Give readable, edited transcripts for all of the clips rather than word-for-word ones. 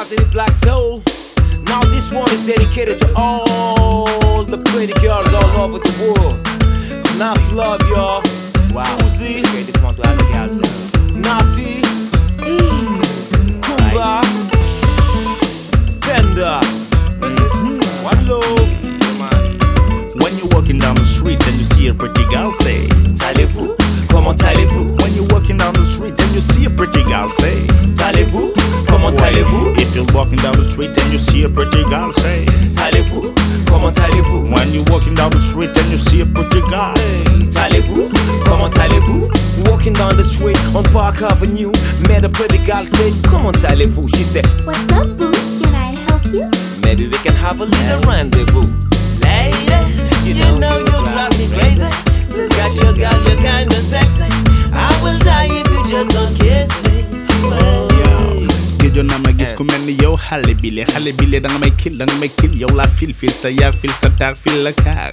to the Black Soul. Now this one is dedicated to all the pretty girls all over the world. Enough love, y'all. Wow. Susie, this one to all the girls now. Nafi, Kumba, Penda, One Love. When you're walking down the street and you see a pretty girl, say Allez-vous, comment allez-vous? When you're walking down the street and you see a pretty girl, say Allez-vous, comment allez-vous? If you're walking down the street and you see a pretty girl, say Allez-vous, comment allez-vous? When you're walking down the street and you see a pretty girl, allez-vous, comment allez-vous? Walking down the street on Park Avenue, met a pretty girl, said, comment allez-vous? She said, what's up, boo? Can I help you? maybe we can have a little rendezvous. Lady, you know you drive me crazy. Look at your girl, you're kinda sexy. I will die if you just don't kiss me. Géejoon na ma gis ku mel ni yow xale bile danga may kill yow la fil sa yaa fil sa taar fil la kaar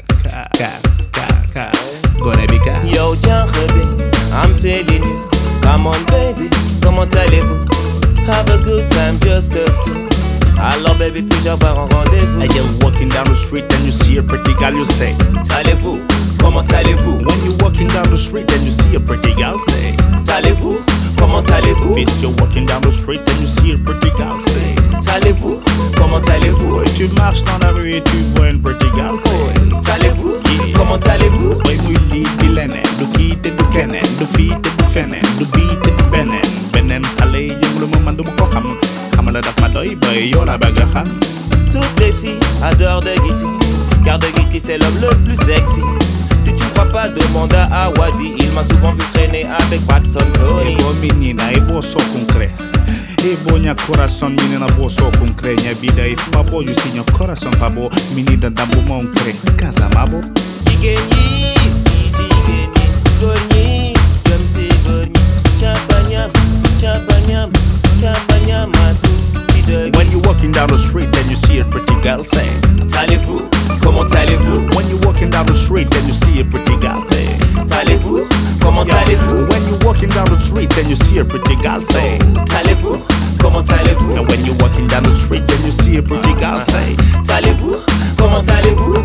gone bi kaar. Yo, jànq bi, I'm feeling you. Come on baby, comment allez-vous? Have a good time, just us two. Alors baby, puis-je avoir un rendez-vous? And you're walking down the street and you see a pretty girl, you say Allez-vous, comment allez-vous? When you're walking down the street and you see a pretty girl, say Allez-vous, comment allez-vous? Bitch, you're walking down the street and you see a pretty girl, say Allez-vous, comment allez-vous? Ouais, tu marches dans la rue et tu vois une pretty girl, say Allez-vous, comment allez-vous? Ouais, muy lii di leneen du kii te du keneen du fii te du feneen du bii te du beneen xale yi yëngu ma man du ma ko xam la daf ma doy boy yow la bëgg a xam. Toutes les filles adorent de Guitty, car de Guitty c'est l'homme le plus sexy. Si tu crois pas, demande à Awadi, il m'a souvent vu traîner avec Braxton Tony. Ebo menina, ebo so concre. Ebo nya corazon, menina bo so concre. Nya vida e pabo, you see your corazon pabo. Menina dambo moncre, casa mabo. Jigeni, si jigeni, goni, comme si goni. Champagna, champagna, champagna, ma douce. When you're walking down the street and you see a pretty girl, say Allez-vous, comment allez-vous? When you're walking down the street and you see a pretty girl, say Allez-vous, comment allez-vous? When you're walking down the street and you see a pretty girl, say Allez-vous, comment allez-vous? And when you're walking down the street and you see a pretty girl, say Allez-vous, comment allez-vous?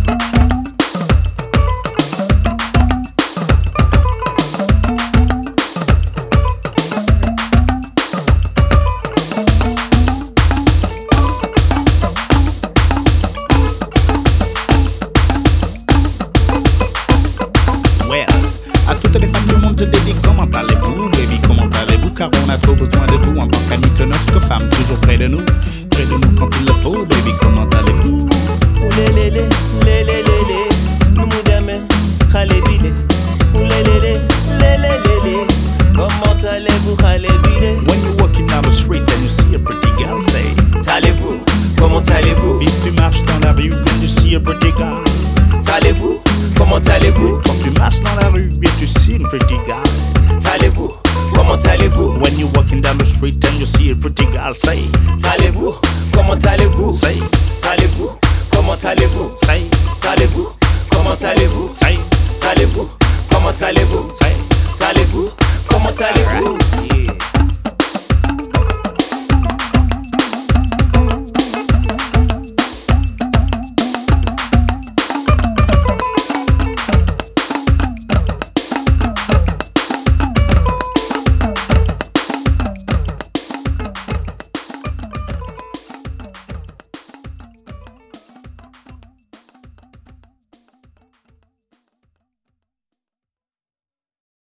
À toutes les femmes du monde, je dédie comment allez-vous, baby, comment allez-vous, car on a trop besoin de vous en tant qu'amis que notre femme, toujours près de nous quand il le faut, baby, comment allez-vous? Oulélélé, lélélélé, Noumoudame, Khalébile. Oulélélé, lélélélé, comment allez-vous, Khalébile? When you're walking down the street and you see a pretty girl, say Allez-vous, comment allez-vous? Bis tu marches dans la rue and you see a pretty girl. Allez-vous, comment allez-vous? Quand tu marches dans la rue et tu see a pretty girl. Allez-vous, comment allez-vous? When you're walking down the street and you see a pretty girl, say Allez-vous, comment allez-vous? Say Allez-vous, comment allez-vous? Say Allez-vous, comment allez-vous? Say Allez-vous, comment allez-vous? Say Allez-vous, comment allez-vous? Yeah.